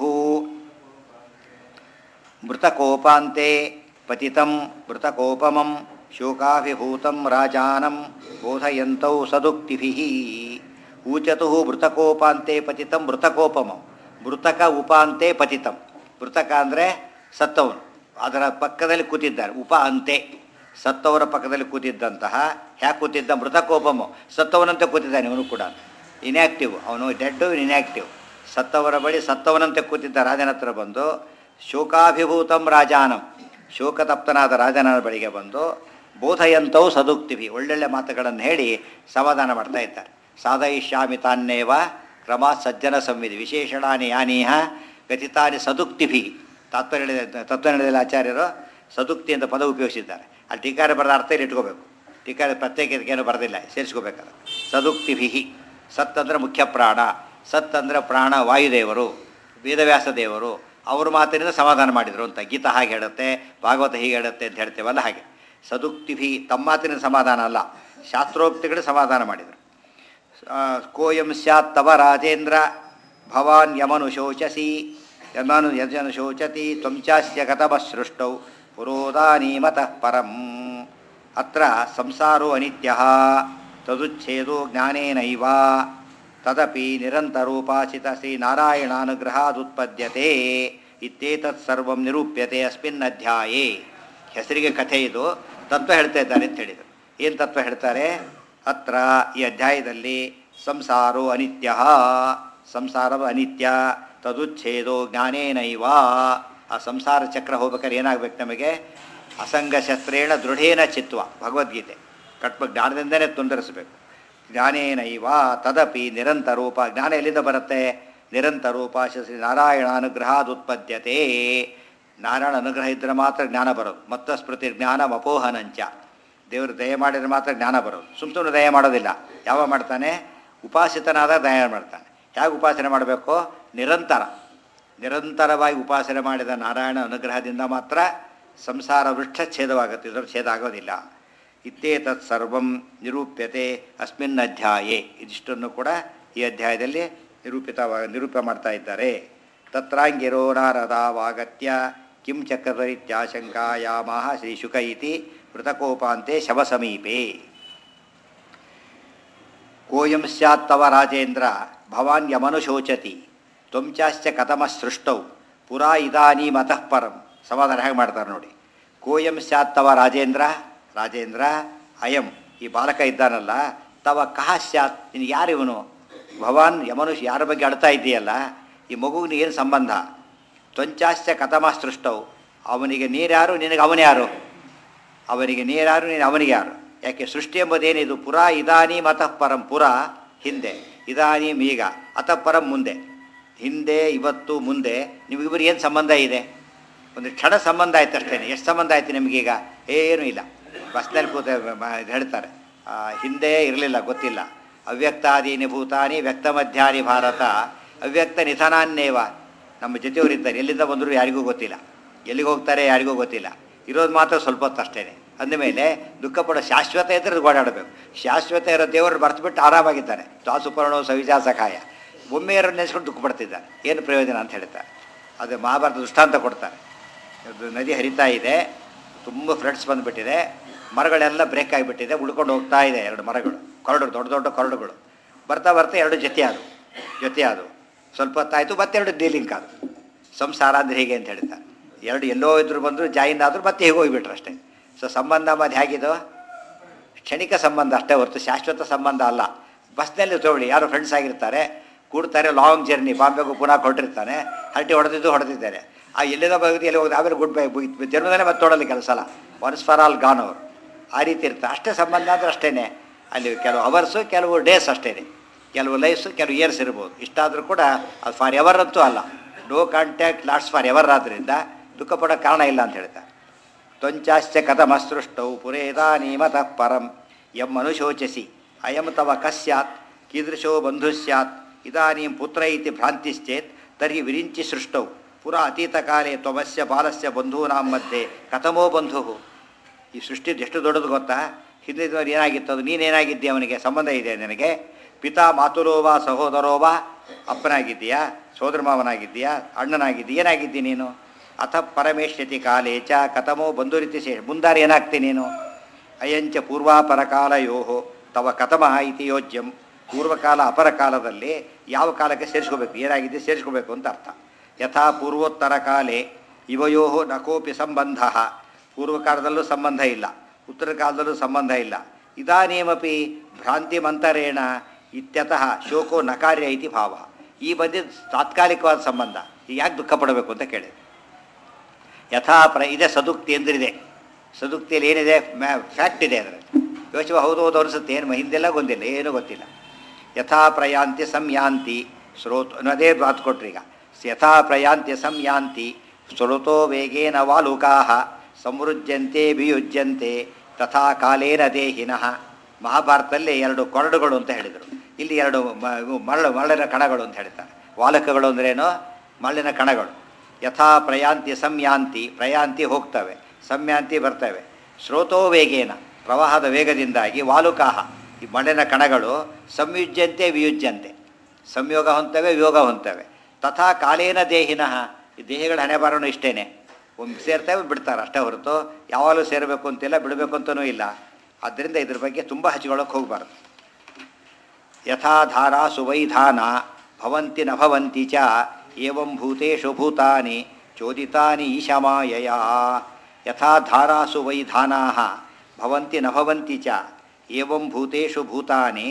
ಮೃತಕೋಪಾಂತೆ ಪತಿತಂ ಮೃತಕೋಪಮಂ ಶೋಕಾಭಿಭೂತಂ ರಾಜಾನಂ ಬೋಧಯಂತೌ ಸದುಕ್ತಿಭಿಃ. ಊಚತು ಮೃತಕೋಪಾಂತೆ ಪತಿತಂ ಮೃತಕೋಪಮಂ. ಮೃತಕ ಉಪಾಂತೆ ಪತಿತಂ. ಮೃತಕ ಅಂದರೆ ಸತ್ತವನು, ಅದರ ಪಕ್ಕದಲ್ಲಿ ಕೂತಿದ್ದಾರೆ. ಉಪ ಅಂತೆ ಸತ್ತವರ ಪಕ್ಕದಲ್ಲಿ ಕೂತಿದ್ದಂತಹ, ಹ್ಯಾಕೆ ಕೂತಿದ್ದ? ಮೃತಕೋಪಮ, ಸತ್ತವನಂತೆ ಕೂತಿದ್ದಾನೆ ಇವನು ಕೂಡ. ಇನ್ಯಾಕ್ಟಿವ್, ಅವನು ಡೆಡ್ಡು, ಇನ್ಯಾಕ್ಟಿವ್. ಸತ್ತವರ ಬಳಿ ಸತ್ತವನಂತೆ ಕೂತಿದ್ದ ರಾಜನ ಹತ್ರ ಬಂದು ಶೋಕಾಭಿಭೂತಂ ರಾಜಾನಂ, ಶೋಕತಪ್ತನಾದ ರಾಜನ ಬಳಿಗೆ ಬಂದು ಬೋಧಯಂತವು ಸದುಕ್ತಿಭಿ, ಒಳ್ಳೊಳ್ಳೆ ಮಾತುಗಳನ್ನು ಹೇಳಿ ಸಮಾಧಾನ ಮಾಡ್ತಾ ಇದ್ದಾರೆ. ಸಾಧಯಿಷ್ಯಾಮಿ ತಾನ್ನೇವ ಕ್ರಮ ಸಜ್ಜನ ಸಂವಿಧಿ ವಿಶೇಷಣಾನಿ ಯಾನೀಹ ಗತಿತಾನಿ ಸದುಕ್ತಿಭಿ. ತತ್ವನಿರ್ಣಯದಲ್ಲಿ ಆಚಾರ್ಯರು ಸದುಕ್ತಿ ಅಂತ ಪದ ಉಪಯೋಗಿಸಿದ್ದಾರೆ. ಅಲ್ಲಿ ಟೀಕಾರ ಬರೆದ ಅರ್ಥ ಇಲ್ಲಿ ಇಟ್ಕೋಬೇಕು. ಟೀಕಾರ ಪ್ರತ್ಯೇಕತೆಗೇನು ಬರೆದಿಲ್ಲ, ಸೇರಿಸ್ಕೋಬೇಕಾದ್ರೆ ಸದುಕ್ತಿಭಿ. ಸತ್ ಅಂದರೆ ಮುಖ್ಯ ಪ್ರಾಣ, ಸತ್ ಅಂದರೆ ಪ್ರಾಣ ವಾಯುದೇವರು, ವೇದವ್ಯಾಸ ದೇವರು, ಅವ್ರ ಮಾತಿನಿಂದ ಸಮಾಧಾನ ಮಾಡಿದರು ಅಂತ ಗೀತಾ ಹಾಗೆ ಹೇಳುತ್ತೆ, ಭಾಗವತ ಹೀಗೆ ಹೇಳುತ್ತೆ ಅಂತ ಹೇಳ್ತೇವಲ್ಲ ಹಾಗೆ. ಸದುಕ್ತಿಭಿ ತಮ್ಮ ಮಾತಿನ ಸಮಾಧಾನ ಅಲ್ಲ, ಶಾಸ್ತ್ರೋಕ್ತಿಗಳು ಸಮಾಧಾನ ಮಾಡಿದರು. ಕೋಯಂ ಸ್ಯಾತ್ ತವ ರಾಜೇಂದ್ರ ಭವಾನ್ ಯಮನು ಶೋಚಸಿ ಯಜನು ಶೋಚತಿ ತ್ವಂಚಾಸ್ಯ ಕತಮಸೃಷ್ಟೌ ಪುರೋದಾನೀಮತಃ ಪರಂ. ಅತ್ರ ಸಂಸಾರೋ ಅನಿತ್ಯಃ ತದುಚ್ಛೇದೋ ಜ್ಞಾನೇನೈವ ತದಪಿ ನಿರಂತರೋಪಾಸಿತ ಶ್ರೀನಾರಾಯಣಾನುಗ್ರಹಾದುತ್ಪದ್ಯತೆ ಇತ್ಯೇತತ್ ಸರ್ವಂ ನಿರೂಪ್ಯತೆ ಅಸ್ಮಿನ್ ಅಧ್ಯಾಯೇ. ಹೆಸರಿಗೆ ಕಥೆ ಇದು, ತತ್ವ ಹೇಳ್ತಾ ಇದ್ದಾರೆ ಅಂತ ಹೇಳಿದರು. ಏನು ತತ್ವ ಹೇಳ್ತಾರೆ? ಅತ್ರ ಈ ಅಧ್ಯಾಯದಲ್ಲಿ ಸಂಸಾರೋ ಅನಿತ್ಯ, ಸಂಸಾರವು ಅನಿತ್ಯ, ತದುಚ್ಛೇದೋ ಜ್ಞಾನೇನೈವ. ಆ ಸಂಸಾರ ಚಕ್ರ ಹೋಗ್ಬೇಕಾದ್ರೆ ಏನಾಗಬೇಕು ನಮಗೆ? ಅಸಂಗಶಸ್ತ್ರೇಣ ದೃಢೇನ ಚಿತ್ವ, ಭಗವದ್ಗೀತೆ ಕಟ್ಪ ಜ್ಞಾನದಿಂದಲೇ ತುಂಡರಿಸಬೇಕು. ಜ್ಞಾನೇನೈವ ತದಪಿ ನಿರಂತರೋಪ, ಜ್ಞಾನ ಎಲ್ಲಿಂದ ಬರುತ್ತೆ? ನಿರಂತರೋಪಾಶ ಶ್ರೀ ನಾರಾಯಣಾನುಗ್ರಹಾದುತ್ಪದ್ಯತೆ. ನಾರಾಯಣ ಅನುಗ್ರಹ ಇದ್ದರೆ ಮಾತ್ರ ಜ್ಞಾನ ಬರೋದು. ಮತ್ತ ಸ್ಮೃತಿ ಜ್ಞಾನ ಅಪೋಹನಂಚ. ದೇವರು ದಯ ಮಾಡಿದರೆ ಮಾತ್ರ ಜ್ಞಾನ ಬರೋದು. ಸುಮ್ಮನೆ ದಯ ಮಾಡೋದಿಲ್ಲ. ಯಾವಾಗ ಮಾಡ್ತಾನೆ? ಉಪಾಸಿತನಾದ ದಯ ಮಾಡ್ತಾನೆ. ಹೇಗೆ ಉಪಾಸನೆ ಮಾಡಬೇಕು? ನಿರಂತರವಾಗಿ ಉಪಾಸನೆ ಮಾಡಿದ ನಾರಾಯಣ ಅನುಗ್ರಹದಿಂದ ಮಾತ್ರ ಸಂಸಾರ ವೃಕ್ಷ ಛೇದವಾಗುತ್ತೆ, ಇದರ ಛೇದ ಆಗೋದಿಲ್ಲ. ಇತ್ಯೇತತ್ ಸರ್ವಂ ನಿರೂಪ್ಯತೆ ಅಸ್ಮಿನ್ ಅಧ್ಯಾಯೇ. ಇದಿಷ್ಟನ್ನು ಕೂಡ ಈ ಅಧ್ಯಾಯದಲ್ಲಿ ನಿರೂಪ ಮಾಡ್ತಾ ಇದ್ದಾರೆ. ತತ್ರಾಂಗಿರೋ ನಾರದಾವಾಗತ್ಯ ಕಿಂ ಚಕ್ರವರಿತ್ಯಾಶಂಕಾಯಾಮಃ ಶ್ರೀಶುಕ ಇತಿ ಮೃತಕೋಪಾಂತೆ ಶವಸಮೀಪೆ. ಕೋಯಂ ಸ್ಯಾತ್ ತವ ರಾಜೇಂದ್ರ ಭವಾನ್ ಯಮನು ಶೋಚತಿ ತ್ವಂಚಾಶ್ಚ ಕಥಮ ಸೃಷ್ಟೌ ಪುರಾ ಇದಾನೀಮತಃ ಪರಂ. ಸಮಾಧಾನ ಹೇಗೆ ಮಾಡ್ತಾರೆ ನೋಡಿ. ಕೋಯಂ ಸ್ಯಾತ್ ತವ ರಾಜೇಂದ್ರ, ರಾಜೇಂದ್ರ ಅಯಂ ಈ ಬಾಲಕ ಇದ್ದಾನಲ್ಲ, ತವ ಕಹ ಸ್ಯಾತ್ ನಿನಗೆ ಯಾರಿವನು? ಭವಾನ್ ಯಮನು ಯಾರ ಬಗ್ಗೆ ಅಳ್ತಾ ಇದ್ದೀಯಲ್ಲ, ಈ ಮಗುವಿಗೆ ಏನು ಸಂಬಂಧ? ತ್ವಂಚಾಶ್ಚ ಕಥಮ ಸೃಷ್ಟೌ, ಅವನಿಗೆ ನೀರ್ಯಾರು, ನಿನಗೆ ಅವನ್ಯಾರು? ಅವನಿಗೆ ನೀರ್ಯಾರು, ನೀನು ಅವನಿಗೆ ಯಾರು? ಯಾಕೆ ಸೃಷ್ಟಿ ಎಂಬುದೇನಿದು? ಪುರಾ ಇದಾನೀಂ ಅತಃ ಪರಂ. ಪುರ ಹಿಂದೆ, ಇದಾನೀಂ ಈಗ, ಅತಃ ಪರಂ ಮುಂದೆ. ಹಿಂದೆ, ಇವತ್ತು, ಮುಂದೆ ನಿಮಗಿಬ್ಬರು ಏನು ಸಂಬಂಧ ಇದೆ? ಒಂದು ಕ್ಷಣ ಸಂಬಂಧ ಆಯ್ತು ಅಷ್ಟೇ. ಎಷ್ಟು ಸಂಬಂಧ ಆಯ್ತು ನಿಮಗೀಗ? ಏನೂ ಇಲ್ಲ. ಬಸ್ನಲ್ಲಿ ಕೂತ ಹೇಳ್ತಾರೆ, ಹಿಂದೆ ಇರಲಿಲ್ಲ, ಗೊತ್ತಿಲ್ಲ. ಅವ್ಯಕ್ತಾದೀನಿ ಭೂತಾನಿ ವ್ಯಕ್ತ ಮಧ್ಯಾನಿ ಭಾರತ ಅವ್ಯಕ್ತ ನಿಧನಾನ್ನೇವ. ನಮ್ಮ ಜೊತೆಯವರಿದ್ದಾರೆ, ಎಲ್ಲಿಂದ ಬಂದರೂ ಯಾರಿಗೂ ಗೊತ್ತಿಲ್ಲ, ಎಲ್ಲಿಗೆ ಹೋಗ್ತಾರೆ ಯಾರಿಗೂ ಗೊತ್ತಿಲ್ಲ. ಇರೋದು ಮಾತ್ರ ಸ್ವಲ್ಪ ಹೊತ್ತು ಅಷ್ಟೇ. ಅಂದಮೇಲೆ ದುಃಖ ಪಡೋ ಶಾಶ್ವತ ಇದ್ದರೆ ಓಡಾಡಬೇಕು. ಶಾಶ್ವತ ಇರೋ ದೇವರು ಬರೆದುಬಿಟ್ಟು ಆರಾಮಾಗಿದ್ದಾನೆ. ದ್ವಾಸುಪರ್ಣೋ ಸವಿಜಾ ಸಖಾಯ. ಒಮ್ಮೆ ಇರೋರು ನೆನೆಸ್ಕೊಂಡು ದುಃಖ ಪಡ್ತಿದ್ದಾನೆ, ಏನು ಪ್ರಯೋಜನ ಅಂತ ಹೇಳ್ತಾರೆ. ಅದು ಮಹಾಭಾರತ ದೃಷ್ಟಾಂತ ಕೊಡ್ತಾರೆ. ಅದು ನದಿ ಹರಿತಾ ಇದೆ, ತುಂಬ ಫ್ಲಡ್ಸ್ ಬಂದುಬಿಟ್ಟಿದೆ, ಮರಗಳೆಲ್ಲ ಬ್ರೇಕ್ ಆಗಿಬಿಟ್ಟಿದೆ, ಉಳ್ಕೊಂಡು ಹೋಗ್ತಾ ಇದೆ. 2 ಮರಗಳು ಕೊರಡು, ದೊಡ್ಡ ದೊಡ್ಡ ಕೊರಡುಗಳು ಬರ್ತಾ ಬರ್ತಾ 2 ಜೊತೆ ಆದವು. ಸ್ವಲ್ಪ ಹೊತ್ತಾಯಿತು, ಮತ್ತೆ 2 ಡೀಲಿಂಕ್ ಆದವು. ಸಂಸಾರ ಅಂದರೆ ಹೇಗೆ ಅಂತ ಹೇಳ್ತಾರೆ. 2 ಎಲ್ಲೋ ಇದ್ರು ಬಂದರು, ಜಾಯಿನ್ ಆದರೂ ಮತ್ತೆ ಹೇಗೆ ಹೋಗಿಬಿಟ್ರು ಅಷ್ಟೇ. ಸೊ ಸಂಬಂಧ ಅದು ಹೇಗಿದು ಕ್ಷಣಿಕ ಸಂಬಂಧ ಅಷ್ಟೇ ಹೊರತು ಶಾಶ್ವತ ಸಂಬಂಧ ಅಲ್ಲ. ಬಸ್ನಲ್ಲಿ ತೊಗೊಳ್ಳಿ, ಯಾರು ಫ್ರೆಂಡ್ಸ್ ಆಗಿರ್ತಾರೆ, ಕೂಡ್ತಾರೆ, ಲಾಂಗ್ ಜರ್ನಿ, ಬಾಂಬೆಗೂ ಪುನಃ ಕೊಟ್ಟಿರ್ತಾನೆ, ಹರಟಿ ಹೊಡೆದಿದ್ದಾರೆ. ಆ ಎಲ್ಲಿಂದ ಹೋಗಿದ್ದು ಎಲ್ಲಿ ಹೋಗಿ ಆಮೇಲೆ ಗುಡ್ ಬೈ ಜನ್ಮದಲ್ಲೇ ಮತ್ತೆ ತೊಡಲಿ ಕೆಲಸ ಅಲ್ಲ, ಒನ್ಸ್ ಫಾರ್ ಆಲ್ ಗಾನ್ ಅವರು ಆ ರೀತಿ ಇರ್ತಾರೆ. ಅಷ್ಟೇ ಸಂಬಂಧ ಅಂದರೆ ಅಷ್ಟೇ. ಅಲ್ಲಿ ಕೆಲವು ಅವರ್ಸು, ಕೆಲವು ಡೇಸ್ ಅಷ್ಟೇ, ಕೆಲವು ಲೈಫ್ಸು, ಕೆಲವು ಇಯರ್ಸ್ ಇರ್ಬೋದು. ಇಷ್ಟಾದರೂ ಕೂಡ ಅದು ಫಾರ್ ಎವರ್ ಅಂತೂ ಅಲ್ಲ. No contact lasts forever ಆದ್ದರಿಂದ ದುಃಖ ಪಡೋ ಕಾರಣ ಇಲ್ಲ ಅಂತ ಹೇಳ್ತಾರೆ. ತ್ವಂಚಾಶ್ಚ ಕಥಮಸೃಷ್ಟೌ ಪುರೇದಾನೀಮತಃ ಪರಂ ಯಂ ಅನುಶೋಚಸಿ ಅಯಂ ತವ ಕಸ್ಯಾತ್ ಕೀದೃಶೋ ಬಂಧು ಸ್ಯಾತ್ ಇದಾನೀಂ ಪುತ್ರ ಇತಿ ಭ್ರಾಂತಿಶ್ಚೇತ್ ತರ್ಹಿ ವಿರಿಂಚಿ ಸೃಷ್ಟೌ ಪುರಾ ಅತೀತಕಾಲೇ ತ್ವಮಸ್ಯ ಬಾಲಸ್ಯ ಬಂಧೂನಾಂ ಮಧ್ಯೆ ಕಥಮೋ ಬಂಧು. ಈ ಸೃಷ್ಟಿ ಎಷ್ಟು ದೊಡ್ಡದು ಗೊತ್ತಾ? ಹಿಂದಿನವರು ಏನಾಗಿತ್ತು, ಅದು ನೀನೇನಾಗಿದ್ದೀಯ, ಅವನಿಗೆ ಸಂಬಂಧ ಇದೆ ನಿನಗೆ. ಪಿತಾ ಮಾತುರೋವಾ ಸಹೋದರೋವಾ, ಅಪ್ಪನಾಗಿದ್ದೀಯಾ, ಸೋದರ ಮಾವನಾಗಿದ್ದೀಯಾ, ಅಣ್ಣನಾಗಿದ್ದೀಯ, ಏನಾಗಿದ್ದಿ ನೀನು? ಅಥ ಪರಮೇಶ್ಯತಿ ಕಾಲೇ ಚ ಕಥಮೋ ಬಂಧುರಿತಿ ಶೇಷ, ಮುಂದಾರಿ ಏನಾಗ್ತಿ ನೀನು? ಅಯಂಚ ಪೂರ್ವಾಪರಕಾಲಯೋ ತವ ಕಥಮ ಇತಿ ಯೋಜ್ಯಂ. ಪೂರ್ವಕಾಲ ಅಪರಕಾಲದಲ್ಲಿ ಯಾವ ಕಾಲಕ್ಕೆ ಸೇರಿಸ್ಕೋಬೇಕು, ಏನಾಗಿದೆ ಸೇರಿಸ್ಕೋಬೇಕು ಅಂತ ಅರ್ಥ. ಯಥಾ ಪೂರ್ವೋತ್ತರ ಕಾಲೇ ಇವಯೋ ನ ಕೋಪಿ ಸಂಬಂಧ, ಪೂರ್ವಕಾಲದಲ್ಲೂ ಸಂಬಂಧ ಇಲ್ಲ, ಉತ್ತರ ಕಾಲದಲ್ಲೂ ಸಂಬಂಧ ಇಲ್ಲ. ಇದಾನೇಮಪಿ ಭ್ರಾಂತಿಮಂತರೇಣ ಇತ್ಯತಃ ಶೋಕೋ ನಕಾರ್ಯ ಇತಿ ಭಾವ. ಈ ಬಂದಿದ್ದು ತಾತ್ಕಾಲಿಕವಾದ ಸಂಬಂಧ, ಈಗ ಯಾಕೆ ದುಃಖ ಪಡಬೇಕು ಅಂತ ಕೇಳಿದೆ. ಯಥಾ ಇದೆ ಸದುಕ್ತಿ ಎಂದ್ರಿದೆ. ಸದುಕ್ತಿಯಲ್ಲಿ ಏನಿದೆ, ಫ್ಯಾಕ್ಟ್ ಇದೆ ಅದರಲ್ಲಿ. ಯೋಚನೆ ಹೌದು ಅನಿಸುತ್ತೆ, ಏನು ಹಿಂದೆಲ್ಲ ಗೊಂದಿಲ್ಲ, ಏನೂ ಗೊತ್ತಿಲ್ಲ. ಯಥಾ ಪ್ರಯಾಂತಿ ಸಂಯಾಂತಿ ಸ್ರೋತ್ ಅದೇ ಮಾತು ಕೊಟ್ರಿ. ಈಗ ಯಥಾ ಪ್ರಯಾಂತಿ ಸಂಯಾಂತಿ ಸ್ರೋತೋ ವೇಗೇನ ವಾಲುಕಾ ಸಮೃಜ್ಯಂತೆ ವಿಯುಜ್ಯಂತೆ ತಥಾ ಕಾಲೇನ ದೇಹಿನಃ. ಮಹಾಭಾರತದಲ್ಲಿ 2 ಕೊರಡುಗಳು ಅಂತ ಹೇಳಿದರು, ಇಲ್ಲಿ 2 ಮರಳಿನ ಕಣಗಳು ಅಂತ ಹೇಳ್ತಾರೆ. ವಾಲಕಗಳು ಅಂದ್ರೇನು? ಮರಳಿನ ಕಣಗಳು. ಯಥಾ ಪ್ರಯಾಂತಿ ಸಂಯಾಂತಿ, ಪ್ರಯಾಂತಿ ಹೋಗ್ತವೆ, ಸಂಯಾಂತಿ ಬರ್ತವೆ. ಸ್ರೋತೋ ವೇಗೇನ, ಪ್ರವಾಹದ ವೇಗದಿಂದಾಗಿ, ವಾಲುಕಾಹ ಈ ಮರಳಿನ ಕಣಗಳು ಸಂಯುಜ್ಯಂತೆ ವಿಯುಜ್ಯಂತೆ, ಸಂಯೋಗ ಹೊಂತವೆ, ವಿಯೋಗ ಹೊಂತವೆ. ತಥಾ ಕಾಲೇನ ದೇಹಿನಃ, ಈ ದೇಹಗಳ ಹಣೆಬಾರನು ಇಷ್ಟೇ, ಒಮ್ಮೆ ಸೇರ್ತೇವೆ ಬಿಡ್ತಾರೆ ಅಷ್ಟೇ ಹೊರತು ಯಾವಾಗಲೂ ಸೇರಬೇಕು ಅಂತಿಲ್ಲ, ಬಿಡಬೇಕು ಅಂತಲೂ ಇಲ್ಲ. ಆದ್ದರಿಂದ ಇದ್ರ ಬಗ್ಗೆ ತುಂಬ ಹಚ್ಕೊಳ್ಳೋಕೆ ಹೋಗಬಾರ್ದು. ಯಥಾ ಧಾರಾಸು ವೈಧಾನ ಭವಂತಿ ನ ಭವಂತಿ ಚ ಏವಂ ಭೂತೇಷು ಭೂತಾನಿ ಚೋದಿತಾನಿ ಈಶಮಾಯಯ. ಯಥಾ ಧಾರಾಸು ವೈಧಾನಾ ಭವಂತಿ ನ ಭವಂತಿ ಚ ಏವಂ ಭೂತೇಷು ಭೂತಾನಿ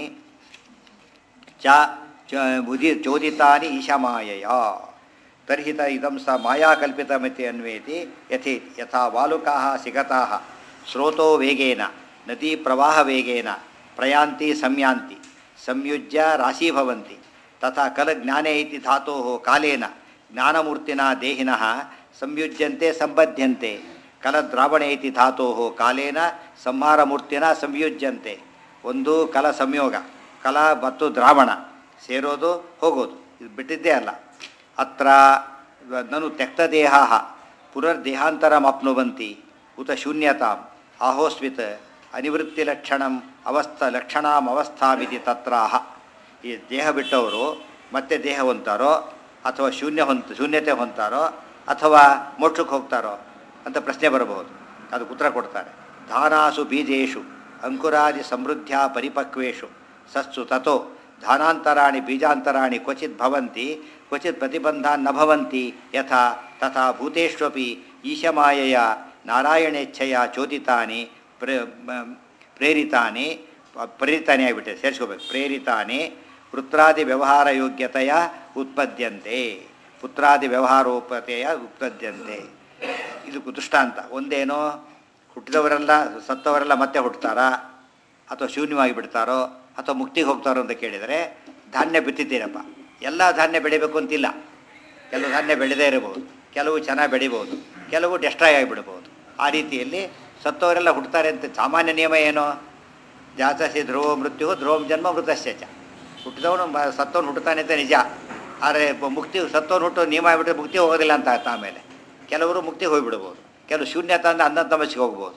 ಚೋದಿತಾನಿ ಈಶಮಾಯಯ. ತರ್ಹಿ ಇದಂ ಸ ಮಾಯಾಕಲ್ಪಿತಮಿತಿ ಅನ್ವೇತಿ ಯಥೇತಿ. ಯಥಾ ವಾಲುಕಾಃ ಸಿಗತಾಃ ಸ್ರೋತೋ ವೇಗೇನ ನದಿ ಪ್ರವಾಹ ವೇಗೇನ ಪ್ರಯಾಂತಿ ಸಂಯಾಂತಿ ಸಂಯುಜ್ಯ ರಾಶೀಭವಂತಿ ತಥಾ ಕಲ ಜ್ಞಾನೇ ಇತಿ ಧಾತೋಃ ಕಾಲೇನ ಜ್ಞಾನಮೂರ್ತಿನ ದೇಹಿನಃ ಸಂಯುಜ್ಯಂತೆ ಸಂಬದ್ಧ್ಯಂತೆ. ಕಲದ್ರಾವಣೆ ಇತಿ ಧಾತೋಃ ಕಾಲೇನ ಸಂಹಾರಮೂರ್ತಿನ ಸಂಯುಜ್ಯಂತೆ. ಒಂದು ಕಲ ಸಂಯೋಗ, ಕಲ ಮತ್ತು ದ್ರಾವಣ ಸೇರೋದು ಹೋಗೋದು, ಇದು ಬಿಟ್ಟಿದ್ದೇ ಅಲ್ಲ. ಅತ್ರ ನನು ತ್ಯಕ್ತದೇಹಾ ಪುನರ್ದೇಹಾಂತರಮಾಪ್ನುವಂತಿ ಉತ ಶೂನ್ಯತಾಂ ಆಹೋಸ್ವಿತ್ ಅನಿವೃತ್ತಿಲಕ್ಷಣಂ ಲಕ್ಷಣಾಮವಸ್ಥಾಮಿತಿ ತತ್ರಾಹ. ಈ ದೇಹ ಬಿಟ್ಟವರು ಮತ್ತೆ ದೇಹ ಹೊಂತಾರೋ ಅಥವಾ ಶೂನ್ಯತೆ ಹೊಂತಾರೋ ಅಥವಾ ಮೋಕ್ಷಕ್ಕೆ ಹೋಗ್ತಾರೋ ಅಂತ ಪ್ರಶ್ನೆ ಬರಬಹುದು. ಅದಕ್ಕೆ ಉತ್ತರ ಕೊಡ್ತಾರೆ. ಧಾನಾಸು ಬೀಜೇಶು ಅಂಕುರಾದಿ ಸಮೃದ್ಧ್ಯ ಪರಿಪಕ್ವೇಶು ಸತ್ಸು ತಥೋ ಧಾನಾಂತರಾಣಿ ಬೀಜಾಂತರಾಣಿ ಕ್ವಚಿತ್ ಭವಂತಿ ಕ್ವಚಿತ್ ಪ್ರತಿಬಂಧಾನ್ ನ ಭವಂತಿ ಯಥಾ ತಥಾ ಭೂತೇಷ್ವಪಿ ಈಶಮಾಯಯ ನಾರಾಯಣೇಚ್ಛೆಯ ಚೋದಿತಾನಿ ಪ್ರೇರಿತಾನಿ ಆಗಿಬಿಟ್ಟೆ ಸೇರಿಸ್ಕೋಬೇಕು. ಪ್ರೇರಿತಾನಿ ಪುತ್ರಾದಿ ವ್ಯವಹಾರ ಯೋಗ್ಯತೆಯ ಉತ್ಪದ್ಯಂತೆ, ಪುತ್ರಾದಿ ವ್ಯವಹಾರೋಪತೆಯ ಉತ್ಪದ್ಯಂತೆ. ಇದು ದೃಷ್ಟಾಂತ. ಒಂದೇನೋ ಹುಟ್ಟಿದವರೆಲ್ಲ ಸತ್ತವರೆಲ್ಲ ಮತ್ತೆ ಹುಟ್ಟುತ್ತಾರಾ ಅಥವಾ ಶೂನ್ಯವಾಗಿ ಬಿಡ್ತಾರೋ ಅಥವಾ ಮುಕ್ತಿಗೆ ಹೋಗ್ತಾರೋ ಅಂತ ಕೇಳಿದರೆ, ಧಾನ್ಯ ಬಿತ್ತಿದ್ದೀರಪ್ಪ, ಎಲ್ಲ ಧಾನ್ಯ ಬೆಳಿಬೇಕು ಅಂತಿಲ್ಲ. ಕೆಲವು ಧಾನ್ಯ ಬೆಳೆದೇ ಇರಬಹುದು, ಕೆಲವು ಚೆನ್ನಾಗಿ ಬೆಳಿಬೋದು, ಕೆಲವು ಡೆಸ್ಟ್ರಾಯ್ ಆಗಿಬಿಡ್ಬೋದು. ಆ ರೀತಿಯಲ್ಲಿ ಸತ್ತವರೆಲ್ಲ ಹುಟ್ಟುತ್ತಾರೆ ಅಂತ ಸಾಮಾನ್ಯ ನಿಯಮ ಏನು? ಜಾತಸಿ ಧ್ರುವ ಮೃತ್ಯು ಧ್ರುವಂ ಜನ್ಮ ಮೃತಸ್ಯ ಚ. ಹುಟ್ಟಿದವನು ಸತ್ತವನು ಹುಟ್ಟುತ್ತಾನೆ ಅಂತ ನಿಜ, ಆದರೆ ಮುಕ್ತಿ ಸತ್ತವನು ಹುಟ್ಟೋ ನಿಯಮ ಆಗಿಬಿಟ್ರೆ ಮುಕ್ತಿ ಹೋಗೋದಿಲ್ಲ ಅಂತ ಆಯ್ತು. ಆಮೇಲೆ ಕೆಲವರು ಮುಕ್ತಿ ಹೋಗಿಬಿಡ್ಬೋದು, ಕೆಲವು ಶೂನ್ಯತ ಅಂದರೆ ಅಂಧ ತಮಸ್ಸಿಗೆ ಹೋಗ್ಬೋದು,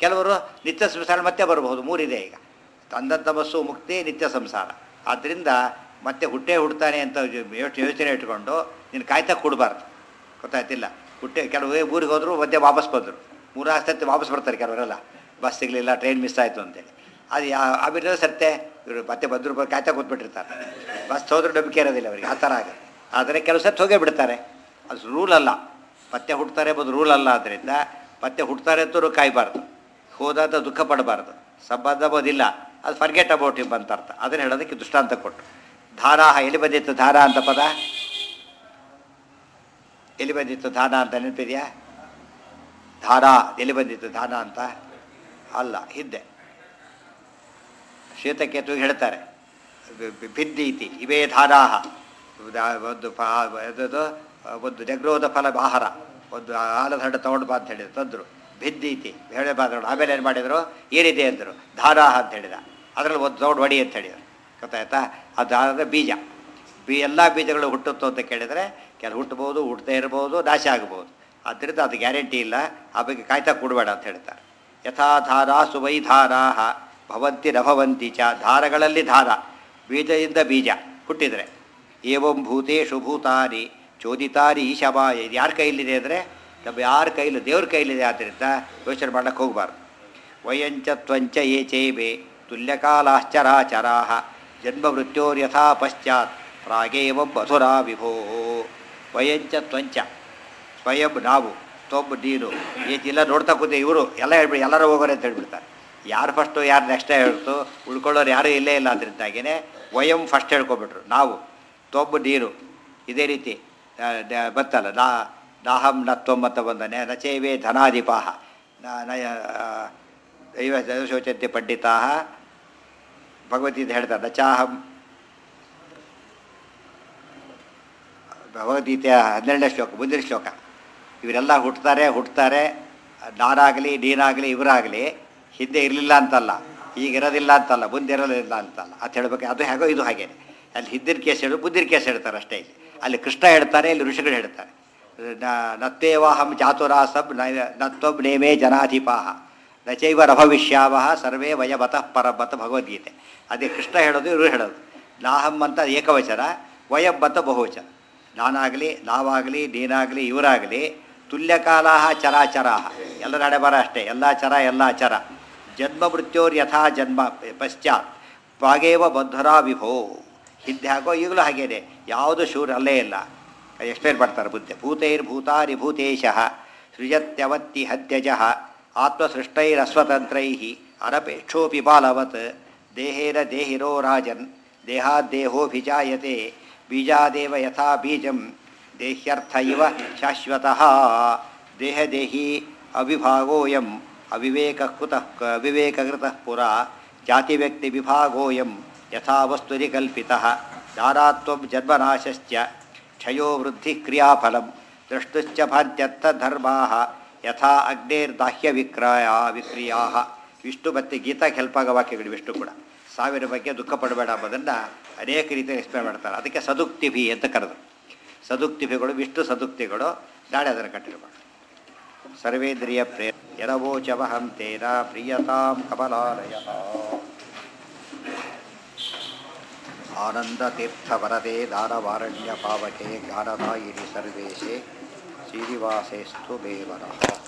ಕೆಲವರು ನಿತ್ಯ ಸಂಸಾರ ಮತ್ತೆ ಬರಬಹುದು, ಮೂರಿದೆ ಈಗ. ಅಂಧತಮಸ್ಸು ಮುಕ್ತಿ, ನಿತ್ಯ ಸಂಸಾರ. ಆದ್ದರಿಂದ ಮತ್ತೆ ಹುಡ್ತಾನೆ ಅಂತ ಯೋಚನೆ ಇಟ್ಕೊಂಡು ನೀನು ಕಾಯ್ತಾ ಕೊಡಬಾರ್ದು. ಗೊತ್ತಾಯ್ತಿಲ್ಲ? ಕೆಲವು ಊರಿಗೆ ಹೋದರು ಮಧ್ಯೆ ವಾಪಸ್ ಬಂದರು, 3-4 ಸರ್ತಿ ವಾಪಸ್ ಬರ್ತಾರೆ ಕೆಲವರೆಲ್ಲ. ಬಸ್ ಸಿಗಲಿಲ್ಲ, ಟ್ರೈನ್ ಮಿಸ್ ಆಯಿತು ಅಂತೇಳಿ. ಅದು ಅವಿರೋ ಸತ್ತೆ ಇವರು ಮತ್ತೆ ಬಂದರು ಕಾಯ್ತಾ ಕೂತ್ಬಿಟ್ಟಿರ್ತಾರೆ. ಬಸ್ ಹೋದ್ರೂ ನಂಬಿಕೆ ಇರೋದಿಲ್ಲ ಅವರಿಗೆ, ಆ ಥರ ಆಗುತ್ತೆ. ಆದರೆ ಕೆಲವು ಸರ್ತಿ ಹೋಗೇ ಬಿಡ್ತಾರೆ. ಅದು ರೂಲ್ ಅಲ್ಲ, ಮತ್ತೆ ಹುಡ್ತಾರೆ ಎಂಬುದು ರೂಲ್ ಅಲ್ಲ. ಆದ್ದರಿಂದ ಮತ್ತೆ ಹುಡ್ತಾರೆ ಅಂತೂ ಕಾಯಬಾರ್ದು, ಹೋದಾದ ದುಃಖ ಪಡಬಾರ್ದು. ಸಂಬಂಧ ಬೋದಿಲ್ಲ, ಅದು ಫರ್ಗೆಟ್ ಅಬೌಟ್ ಹಿಮ್ ಅಂತ ಅರ್ಥ. ಅದನ್ನು ಹೇಳೋದಕ್ಕೆ ದೃಷ್ಟಾಂತ ಕೊಟ್ಟು. ಧಾರಾಹ ಎಲ್ಲಿ ಬಂದಿತ್ತು? ಧಾರ ಅಂತ ಪದ ಎಲ್ಲಿ ಬಂದಿತ್ತು? ಧಾನ ಅಂತ ನೆನಪಿದೆಯಾ? ಧಾರಾ ಎಲ್ಲಿ ಬಂದಿತ್ತು? ಧಾನ ಅಂತ ಅಲ್ಲ, ಹಿಂದೆ ಶ್ವೇತಕೇತು ಹೇಳ್ತಾರೆ, ಭಿದ್ದೀತಿ ಇವೇ ಧಾರಾಹ. ಒಂದು ನೆಗ್ರೋದ ಫಲ ಆಹಾರ, ಒಂದು ಆಲದ ಹಣ್ಣು ತೊಗೊಂಡು ಬಾ ಅಂತ ಹೇಳಿದ್ರು, ತಂದರು. ಭಿದ್ದೀತಿ ಹೇಳೇ ಬಾದ್ರು. ಆಮೇಲೆ ಏನು ಮಾಡಿದರು? ಏನಿದೆ ಅಂದರು. ಧಾರಾಹ ಅಂತ ಹೇಳಿದ. ಅದರಲ್ಲಿ ಒಂದು ತೊಗೊಂಡು ಹೊಡಿ ಅಂತ ಹೇಳಿದರು. ಗೊತ್ತಾಯ್ತಾ? ಅದು ಧಾರದ ಬೀಜ. ಎಲ್ಲ ಬೀಜಗಳು ಹುಟ್ಟುತ್ತೋ ಅಂತ ಕೇಳಿದರೆ ಕೆಲವು ಹುಟ್ಟಬಹುದು, ಹುಟ್ಟದೇ ಇರ್ಬೋದು, ನಾಶ ಆಗ್ಬೋದು. ಆದ್ದರಿಂದ ಅದು ಗ್ಯಾರಂಟಿ ಇಲ್ಲ. ಆ ಬಗ್ಗೆ ಕಾಯ್ತಾ ಕೊಡಬೇಡ ಅಂತ ಹೇಳ್ತಾರೆ. ಯಥಾ ಧಾರಾ ಸುವೈಧಾರಾಹ ಭವಂತಿ ನ ಭವಂತಿ ಚ. ಧಾರಗಳಲ್ಲಿ ಧಾರ, ಬೀಜದಿಂದ ಬೀಜ ಹುಟ್ಟಿದರೆ. ಏವಂ ಭೂತೇಷು ಭೂತಾನಿ ಚೋದಿತಾರಿ ಈಶಮಾಯ. ಇದು ಯಾರ ಕೈಲಿದೆ ಅಂದರೆ ನಮ್ಮ ಯಾರ ಕೈಲಿ? ದೇವ್ರ ಕೈಲಿದೆ. ಆದ್ದರಿಂದ ಯೋಚನೆ ಮಾಡಕ್ಕೆ ಹೋಗಬಾರ್ದು. ವಯಂಚ ತ್ವಂಚ ಯೇ ಚೈಬೆ ತುಲ್ಯಕಾಲಾಶ್ಚರಾಚರಾಹ ಜನ್ಮ ಮೃತ್ಯೋರ್ಯಥಾ ಪಶ್ಚಾತ್ ಪ್ರಾಗೇವಂ ಮಧುರಾ ವಿಭೋ. ವಯಂಚ ತ್ವಂಚ ಸ್ವಯಂ ನಾವು, ತೊಂಬ ನೀನು, ಏತಿಲ್ಲ ನೋಡ್ತಾ ಕೂತೆ ಇವರು ಎಲ್ಲ ಹೇಳ್ಬಿಡಿ, ಎಲ್ಲರೂ ಹೋಗೋರೆ ಅಂತ ಹೇಳ್ಬಿಡ್ತಾರೆ. ಯಾರು ಫಸ್ಟು ಯಾರು ನೆಕ್ಸ್ಟೇ ಹೇಳ್ತು, ಉಳ್ಕೊಳ್ಳೋರು ಯಾರೂ ಇಲ್ಲೇ ಇಲ್ಲ. ಅದರಿಂದಾಗಿಯೇ ವಯಂ ಫಸ್ಟ್ ಹೇಳ್ಕೊಬಿಟ್ರು, ನಾವು, ತೊಂಬ ನೀನು. ಇದೇ ರೀತಿ ಬತ್ತಲ್ಲ, ನಾಹಂ ನ ತ್ವಮ್ಮತ್ತ ಬಂದನೆ ನಚೈವೇ ಧನಾಧಿಪಾಹ ದೈವ ಶೋಚಂತೆ ಪಂಡಿತಾ. ಭಗವದ್ಗೀತೆ ಹೇಳ್ತಾರೆ, ನಚಾಹಂ. ಭಗವದ್ಗೀತೆಯ 12ನೇ ಶ್ಲೋಕ, ಮುಂದಿನ ಶ್ಲೋಕ. ಇವರೆಲ್ಲ ಹುಟ್ಟುತ್ತಾರೆ, ನಾನಾಗಲಿ ನೀನಾಗಲಿ ಇವರಾಗಲಿ ಹಿಂದೆ ಇರಲಿಲ್ಲ ಅಂತಲ್ಲ, ಈಗಿರೋದಿಲ್ಲ ಅಂತಲ್ಲ, ಮುಂದೆ ಇರೋದಿಲ್ಲ ಅಂತಲ್ಲ ಅಂತ ಹೇಳ್ಬೇಕು. ಅದು ಹೇಗೋ ಇದು ಹಾಗೇನೆ. ಅಲ್ಲಿ ಹಿಂದಿನ ಕೇಸ್ ಹೇಳು, ಮುಂದಿನ ಕೇಸ್ ಹೇಳ್ತಾರೆ ಅಷ್ಟೇ. ಅಲ್ಲಿ ಕೃಷ್ಣ ಹೇಳ್ತಾರೆ, ಇಲ್ಲಿ ಋಷಿಗಳು ಹೇಳ್ತಾರೆ. ನತ್ತೇವಾಹಂ ಚಾತುರಾಸಂ ನತ್ವಂ ನೇಮೇ ಜನಾಧಿಪಾಹ ನಚೈವ ರಭವಿಷ್ಯಾವಹ ಸರ್ವೇ ವಯಮತಃ ಪರಮತ. ಭಗವದ್ಗೀತೆ. ಅದೇ ಕೃಷ್ಣ ಹೇಳೋದು, ಇವರು ಹೇಳೋದು. ನಾಹಂ ಅಂತ ಏಕವಚನ, ವಯಂ ಅಂತ ಬಹುವಚನ. ನಾನಾಗಲಿ ನಾವಾಗಲಿ ನೀನಾಗಲಿ ಇವರಾಗಲಿ ತುಲ್ಯಕಾಲಾಹ ಚರಾಚರಾಹ, ಎಲ್ಲರ ಹಣೆ ಬರ ಅಷ್ಟೇ. ಎಲ್ಲ ಚರ ಎಲ್ಲ ಅಚರ. ಜನ್ಮ ಮೃತ್ಯೋರ್ ಯಥಾ ಜನ್ಮ ಪಶ್ಚಾತ್ ಪಾಗೇವ ಬಂಧುರಾ ವಿಭೋ. ಹಿಂದೆ ಹಾಗೋ ಈಗಲೂ ಹಾಗೇನೆ, ಯಾವುದು ಶೂರ್ ಅಲ್ಲೇ ಇಲ್ಲ. ಎಕ್ಸ್ಪ್ಲೇನ್ ಮಾಡ್ತಾರೆ ಬುದ್ಧಿ. ಭೂತೈರ್ಭೂತಾನಿ ಭೂತೇಶಃ ಸೃಜತ್ಯವತ್ತಿ ಹತ್ಯಜಃ ಆತ್ಮಸೃಷ್ಟೈರಸ್ವತಂತ್ರೈ ಅನಪೇಕ್ಷೋಪಿ ಬಾಲವತ್ ದೇಹೇನ ದೇಹಿರೋ ರಾಜನ್ ದೇಹಾದ್ದೇಹೋಭಿಜಾಯತೆ ಬೀಜಾದೇವ ಯಥಾ ಬೀಜಂ ದೇಹ್ಯರ್ಥ ಇವ ಶಾಶ್ವತಃ ದೇಹದೇಹಿ ಅವಿಭಾಗೋಯಂ ಅವಿವೇಕಕೃತಃ ಪುರಾ ಜಾತಿವ್ಯಕ್ತಿ ವಿಭಾಗೋಯಂ ಯಥಾ ವಸ್ತುನಿ ಕಲ್ಪಿತಃ ದಾರಾತ್ವಂ ಜನ್ಮನಾಶಶ್ಚ ಕ್ಷಯೋ ವೃದ್ಧಿ ಕ್ರಿಯಾಫಲಂ ದೃಷ್ಟುಶ್ಚ ಭಾತ್ಯರ್ಥ ಧರ್ಮಾಃ ಯಥಾ ಅಗ್ನೇರ್ದಾಹ್ಯ ವಿಕ್ರಿಯಾ. ವಿಷ್ಣು ಮತ್ತು ಗೀತಾಗೆ ಹೆಲ್ಪ್ ಆಗೋ ವಾಕ್ಯಗಳು ವಿಷ್ಣು ಕೂಡ. ಸಾವಿರ ಬಗ್ಗೆ ದುಃಖ ಪಡಬೇಡ ಎಂಬುದನ್ನು ಅನೇಕ ರೀತಿಯಲ್ಲಿ ಎಕ್ಸ್ಪ್ಲೇನ್ ಮಾಡ್ತಾರೆ. ಅದಕ್ಕೆ ಸದುಕ್ತಿಭಿ ಅಂತ ಕರೆದು. ಸದುಕ್ತಿಭಿಗಳು ವಿಷ್ಣು ಸದುಕ್ತಿಗಳು. ನಾಳೆ ಅದನ್ನು ಕಂಟಿನ್ಯೂ ಸರ್ವೇಂದ್ರಿಯ ಪ್ರೇರ ಯರವೋಚವಹಂ ತೇನ ಪ್ರಿಯತಾಂ ಕಮಲಾಲಯ. ಆನಂದತೀರ್ಥವರದೆ ದಾನವಾರಣ್ಯ ಪಾವಕೆ ಜ್ಞಾನದಾಯಿನಿ ಸರ್ವೇಶೇ ಶ್ರೀನಿವಾಸೇಸ್ತು ದೇವರಃ.